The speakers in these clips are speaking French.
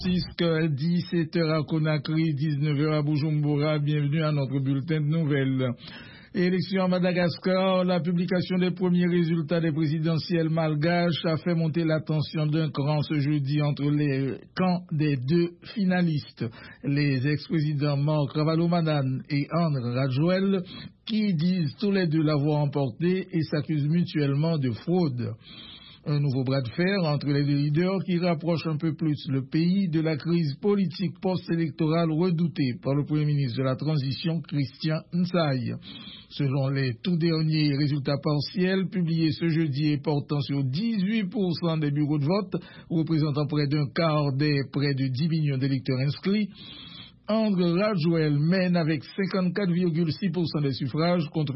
17h à Conakry, 19h à Bujumbura. Bienvenue à notre bulletin de nouvelles. Élection à Madagascar, la publication des premiers résultats des présidentielles malgaches a fait monter la tension d'un cran ce jeudi entre les camps des deux finalistes. Les ex-présidents Marc Ravalomanane et André Rajoelina, qui disent tous les deux l'avoir emporté et s'accusent mutuellement de fraude. Un nouveau bras de fer entre les deux leaders qui rapproche un peu plus le pays de la crise politique post-électorale redoutée par le Premier ministre de la Transition, Christian Nsay. Selon les tout derniers résultats partiels publiés ce jeudi et portant sur 18% des bureaux de vote, représentant près d'un quart des près de 10 millions d'électeurs inscrits, André Rajoelina mène avec 54,6% des suffrages contre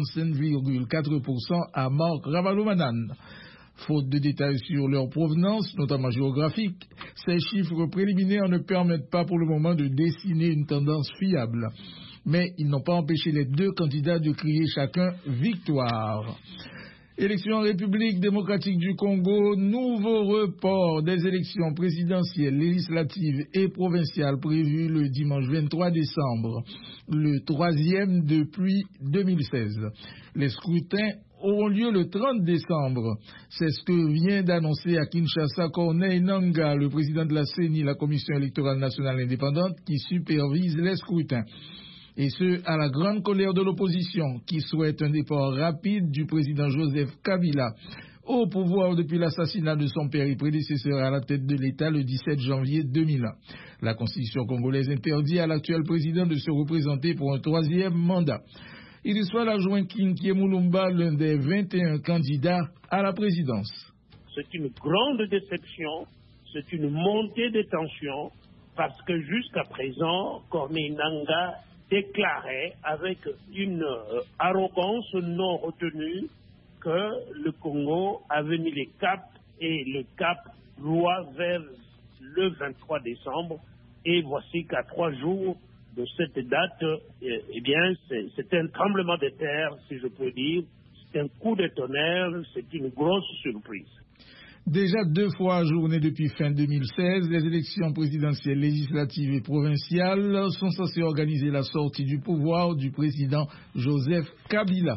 45,4% à Marc Ravalomanane. Faute de détails sur leur provenance, notamment géographique, ces chiffres préliminaires ne permettent pas pour le moment de dessiner une tendance fiable. Mais ils n'ont pas empêché les deux candidats de crier chacun victoire. Élections en République démocratique du Congo, nouveau report des élections présidentielles, législatives et provinciales prévues le dimanche 23 décembre, le troisième depuis 2016. Les scrutins auront lieu le 30 décembre. C'est ce que vient d'annoncer à Kinshasa Corneille Nangaa, le président de la CENI, la Commission électorale nationale indépendante, qui supervise les scrutins. Et ce, à la grande colère de l'opposition, qui souhaite un départ rapide du président Joseph Kabila, au pouvoir depuis l'assassinat de son père et prédécesseur à la tête de l'État le 17 janvier 2001. La Constitution congolaise interdit à l'actuel président de se représenter pour un troisième mandat. Il y soit l'adjoint Kinkie Mulumba, l'un des 21 candidats à la présidence. C'est une grande déception, c'est une montée des tensions, parce que jusqu'à présent, Corneille Nangaa déclarait avec une arrogance non retenue que le Congo avait mis les caps et le cap doit vers le 23 décembre. Et voici qu'à 3 jours de cette date, eh bien, c'est un tremblement de terre, si je peux dire. C'est un coup de tonnerre, c'est une grosse surprise. Déjà 2 fois ajournées depuis fin 2016, les élections présidentielles, législatives et provinciales sont censées organiser la sortie du pouvoir du président Joseph Kabila.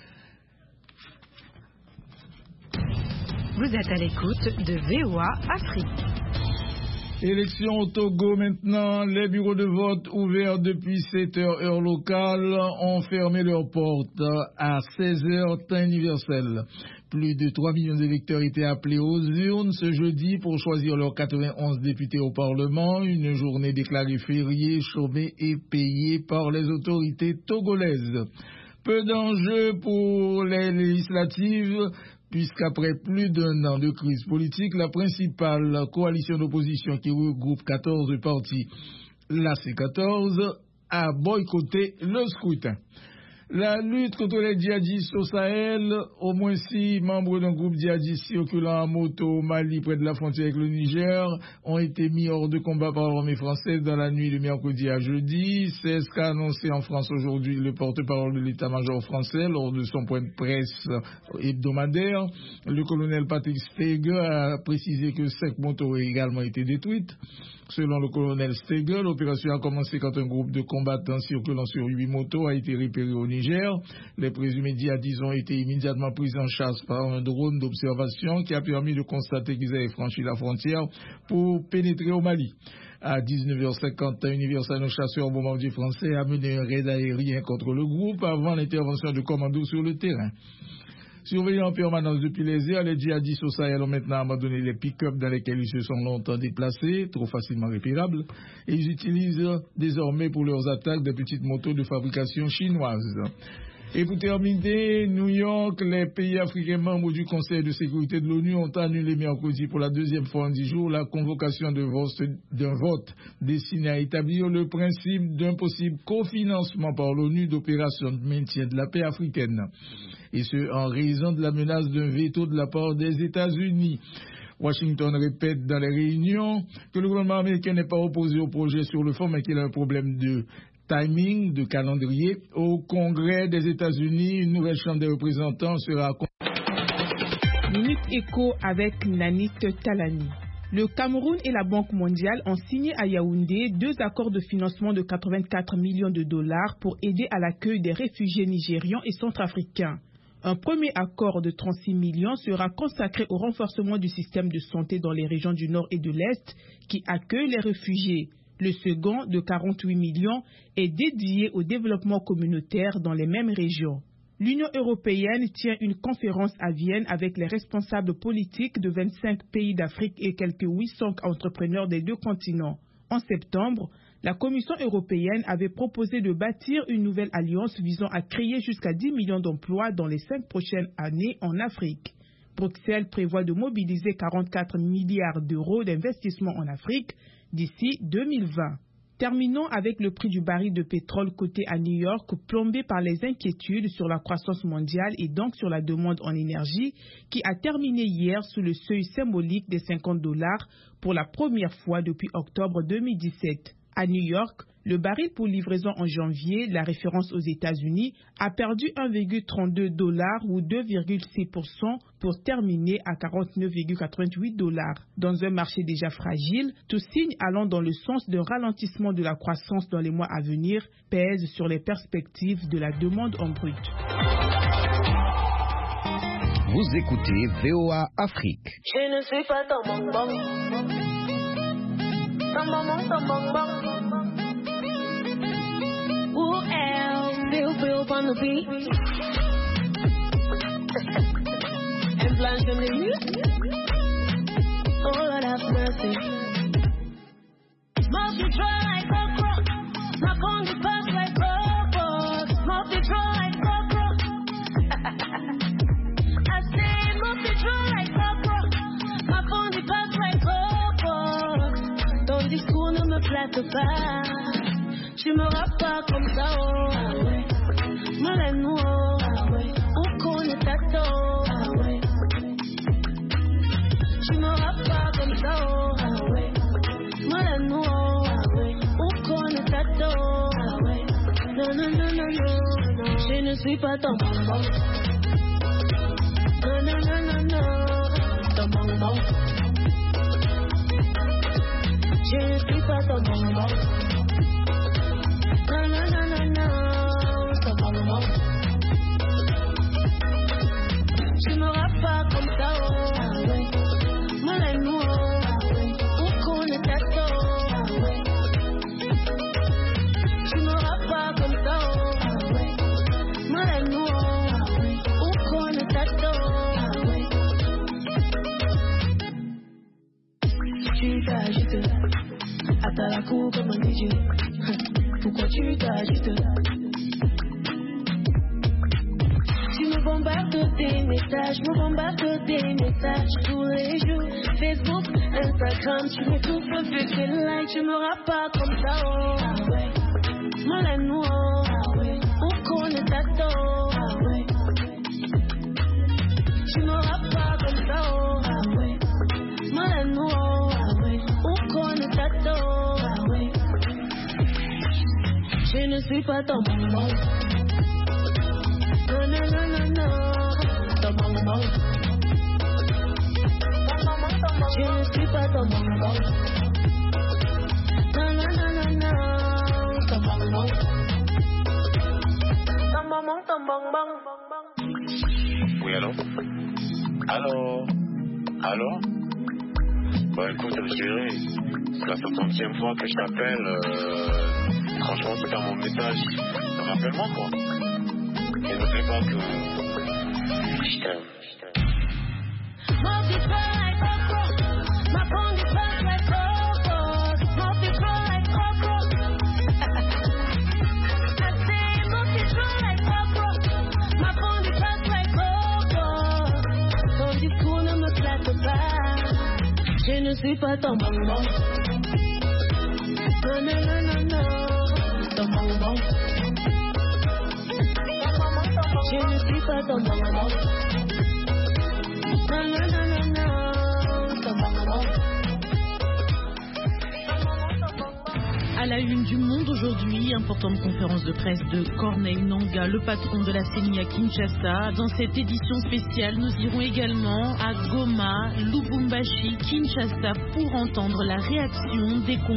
Vous êtes à l'écoute de VOA Afrique. Élections au Togo maintenant, les bureaux de vote ouverts depuis 7h heure locale ont fermé leurs portes à 16h temps universel. Plus de 3 millions d'électeurs étaient appelés aux urnes ce jeudi pour choisir leurs 91 députés au Parlement, une journée déclarée fériée, chômée et payée par les autorités togolaises. Peu d'enjeux pour les législatives, puisqu'après plus d'un an de crise politique, la principale coalition d'opposition qui regroupe 14 partis, la C14, a boycotté le scrutin. La lutte contre les djihadistes au Sahel, au moins 6 membres d'un groupe djihadiste circulant en moto au Mali près de la frontière avec le Niger ont été mis hors de combat par l'armée française dans la nuit de mercredi à jeudi. C'est ce qu'a annoncé en France aujourd'hui le porte-parole de l'état-major français lors de son point de presse hebdomadaire. Le colonel Patrick Steger a précisé que 5 motos ont également été détruites. Selon le colonel Steger, l'opération a commencé quand un groupe de combattants circulant sur 8 motos a été repéré au Niger. Les présumés djihadistes ont été immédiatement pris en chasse par un drone d'observation qui a permis de constater qu'ils avaient franchi la frontière pour pénétrer au Mali. À 19h50, un universel chasseur bombardier français a mené un raid aérien contre le groupe avant l'intervention de commandos sur le terrain. Surveillés en permanence depuis les airs, les djihadistes au Sahel ont maintenant abandonné les pick-up dans lesquels ils se sont longtemps déplacés, trop facilement repérables, et ils utilisent désormais pour leurs attaques des petites motos de fabrication chinoise. Et pour terminer, New York, les pays africains membres du Conseil de sécurité de l'ONU ont annulé mercredi pour la 2e fois en 10 jours la convocation d'un vote destiné à établir le principe d'un possible cofinancement par l'ONU d'opérations de maintien de la paix africaine. Et ce, en raison de la menace d'un veto de la part des États-Unis. Washington répète dans les réunions que le gouvernement américain n'est pas opposé au projet sur le fond, mais qu'il a un problème de timing, de calendrier. Au Congrès des États-Unis, une nouvelle Chambre des représentants sera... Minute Écho avec Nanit Talani. Le Cameroun et la Banque mondiale ont signé à Yaoundé 2 accords de financement de 84 millions de dollars pour aider à l'accueil des réfugiés nigérians et centrafricains. Un premier accord de 36 millions sera consacré au renforcement du système de santé dans les régions du Nord et de l'Est qui accueillent les réfugiés. Le second, de 48 millions, est dédié au développement communautaire dans les mêmes régions. L'Union européenne tient une conférence à Vienne avec les responsables politiques de 25 pays d'Afrique et quelques 800 entrepreneurs des 2 continents. En septembre, la Commission européenne avait proposé de bâtir une nouvelle alliance visant à créer jusqu'à 10 millions d'emplois dans les 5 prochaines années en Afrique. Bruxelles prévoit de mobiliser 44 milliards d'euros d'investissement en Afrique d'ici 2020. Terminons avec le prix du baril de pétrole coté à New York, plombé par les inquiétudes sur la croissance mondiale et donc sur la demande en énergie, qui a terminé hier sous le seuil symbolique des $50 pour la première fois depuis octobre 2017. À New York, le baril pour livraison en janvier, la référence aux États-Unis, a perdu $1,32 ou 2,6% pour terminer à $49,88. Dans un marché déjà fragile, tout signe allant dans le sens d'un ralentissement de la croissance dans les mois à venir pèse sur les perspectives de la demande en brut. Vous écoutez VOA Afrique. Je ne suis pas ton bonbon. Ton bonbon. Who else? Bill on the beat. And blanche on the mute. Oh Lord have mercy. Smoke you dry like okra. Knock on the back like robots. Smoke you dry like okra. I say smoke you dry like okra. Knock on the back like robots. Ton discours ne me flatte pas. Tu me rappes pas comme ça, oh. Ah ouais. Malène, oh. Ah ouais. On connaît ta tôt. Ah ouais. Tu me rappes pas comme ça, oh. Ah ouais. Malène, oh. Ah ouais. On connaît ta tôt. Ah ouais. Non. Je ne suis pas ton bonbon. Non. Ton bonbon. Je ne suis pas ton bonbon. Non, c'est pas le moment. Tu me rappes pas comme ça, oh. Ah ouais. Malène, oh. Ah ouais. On connaît ta tôt. Ah ouais. Tu me rappes pas comme ça, oh. Ah ouais. Malène, oh. Ah ouais. On connaît ta tôt. Ah ouais. Tu t'agites. Attends la cour comme un DJ. Pourquoi tu t'agites? Tu me bombardes des messages, tous les jours. Facebook, Instagram, tu m'étouffes, fais like, tu me rappes pas comme ça, oh. Ah ouais. Malène, oh. Ah ouais. On connaît ta tôt. Ah ouais. Tu me rappes pas comme ça, oh. Ah ouais. Malène, oh. Ah ouais. On connaît ta tôt. Ah ouais. Je ne suis pas ton bonbon. Non. Ton bonbon. Je ne suis pas ton bonbon. Non. Ton bonbon. Ton bonbon. Oui, allô? Bon, écoute, chérie, c'est la 60e fois que je t'appelle. Franchement, c'est dans mon message. Rappelle-moi, quoi. Et n'oublie pas que je t'aime. Ton discours ne me flatte pas. Je ne suis pas ton bonbon. Non. Ton bonbon. Je ne suis pas ton bonbon. Non. Ton bonbon. À la une du Monde aujourd'hui, importante conférence de presse de Corneille Nangaa, le patron de la CENI à Kinshasa. Dans cette édition spéciale, nous irons également à Goma, Lubumbashi, Kinshasa pour entendre la réaction des